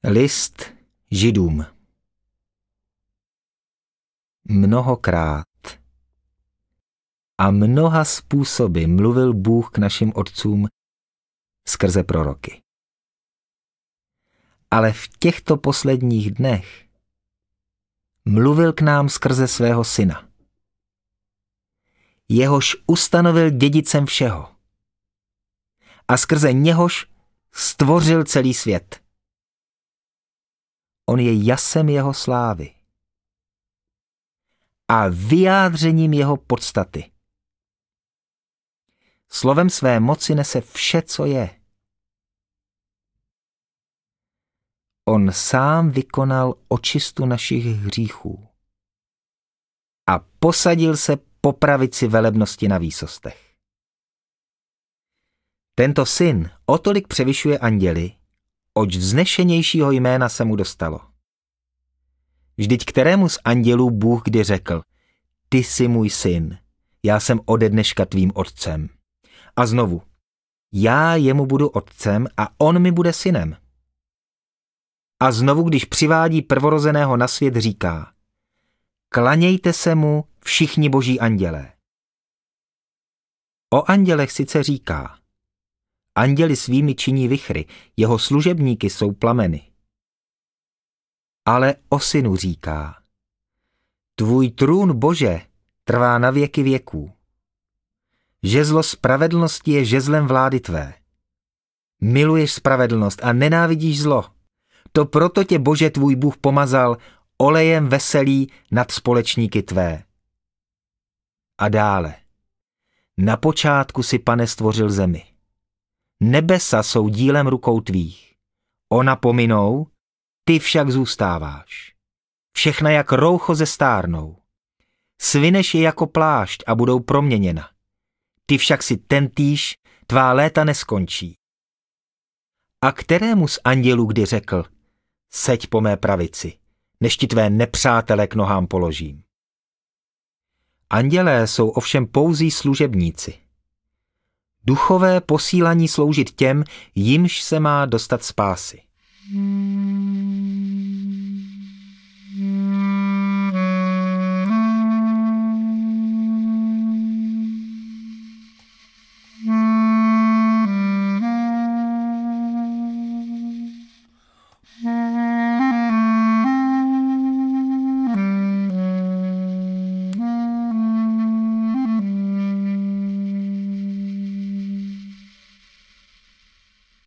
List Židům. Mnohokrát a mnoha způsoby mluvil Bůh k našim otcům skrze proroky. Ale v těchto posledních dnech mluvil k nám skrze svého syna, jehož ustanovil dědicem všeho a skrze něhož stvořil celý svět. On je jasem jeho slávy a vyjádřením jeho podstaty. Slovem své moci nese vše, co je. On sám vykonal očistu našich hříchů a posadil se po pravici velebnosti na výsostech. Tento syn o tolik převyšuje anděly, oč vznešenějšího jména se mu dostalo. Vždyť kterému z andělů Bůh kdy řekl: Ty jsi můj syn, já jsem ode dneška tvým otcem. A znovu, já jemu budu otcem a on mi bude synem. A znovu, když přivádí prvorozeného na svět, říká: Klanějte se mu všichni boží andělé. O andělech sice říká: Anděli svými činí vichry, jeho služebníky jsou plameny. Ale o synu říká: Tvůj trůn, Bože, trvá na věky věků. Žezlo spravedlnosti je žezlem vlády tvé. Miluješ spravedlnost a nenávidíš zlo. To proto tě, Bože, tvůj Bůh pomazal olejem veselí nad společníky tvé. A dále. Na počátku si, Pane, stvořil zemi. Nebesa jsou dílem rukou tvých. Ona pominou, ty však zůstáváš. Všechna jak roucho zestárnou. Svineš je jako plášť a budou proměněna. Ty však si tentýž, tvá léta neskončí. A kterému z andělů kdy řekl: Seď po mé pravici, než ti tvé nepřátele k nohám položím. Andělé jsou ovšem pouzí služebníci. Duchové posílaní sloužit těm, jimž se má dostat spásy.